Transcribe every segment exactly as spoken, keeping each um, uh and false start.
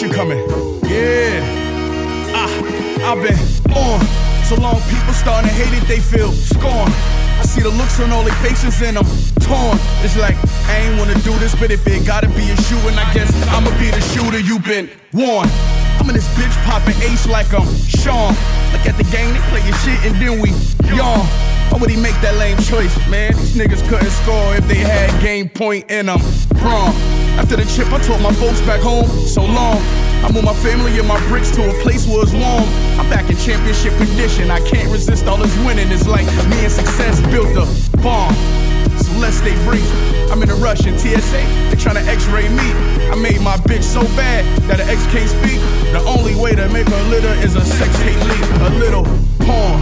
you coming. Yeah. Ah, I've been on so long, people starting to hate it, they feel scorn. I see the looks on all their faces and I'm torn. It's like, I ain't wanna do this, but if it gotta be a shooting, I guess I'ma be the shooter, you been warned. I'm in this bitch popping ace like I'm Sean. Look at the game, they play your shit and then we yawn. Why would he make that lame choice, man? These niggas couldn't score if they had game point in them. Wrong. After the chip, I told my folks back home, so long. I moved my family and my bricks to a place where it's warm. I'm back in championship condition. I can't resist all this winning. It's like me and success built a bomb. So let's stay brief. I'm in a rush in T S A. They tryna X-ray me. I made my bitch so bad that an ex can't speak. The only way to make her litter is a sex tape leak. A little porn.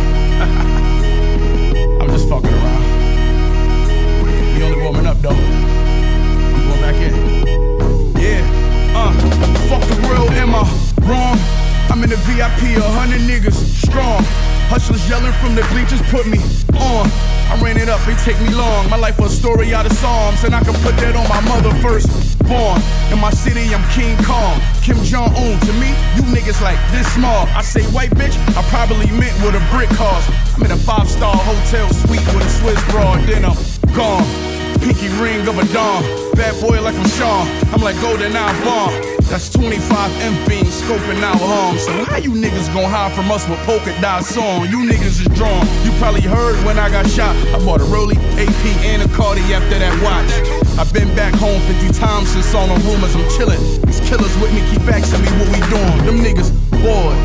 I'm just fucking around. We only warming up though. I'm going back in. Yeah, uh, fuck the world, am I wrong? I'm in the V I P, a hundred niggas strong. Hustlers yelling from the bleachers put me on. I ran it up, it take me long. My life was a story out of Psalms, and I can put that on my mother first born. In my city, I'm King Kong, Kim Jong-un. To me, you niggas like this small. I say white bitch, I probably meant what a brick cost. I'm in a five-star hotel suite with a Swiss broad, then I'm gone. Pinky ring of a dawn, bad boy like I'm Sean. I'm like Golden Eye Bomb. That's twenty-five M beams scoping out harm. So how you niggas gon' hide from us with polka dots on? You niggas is drawn. You probably heard when I got shot. I bought a Rollie, A P, and a Cardi after that watch. I've been back home fifty times since all the rumors. I'm chillin'. These killers with me keep asking me what we doing. Them niggas bored.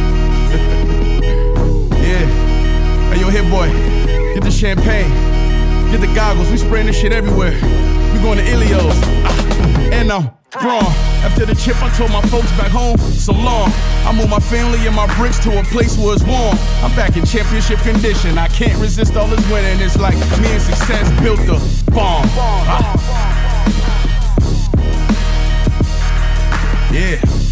Yeah. Hey yo, hit boy, get the champagne. Get the goggles, we spraying this shit everywhere. We going to Ilios, ah, and I'm wrong. After the chip, I told my folks back home, so long. I moved my family and my bricks to a place where it's warm. I'm back in championship condition. I can't resist all this winning. It's like me and success built the bomb. Ah. Yeah.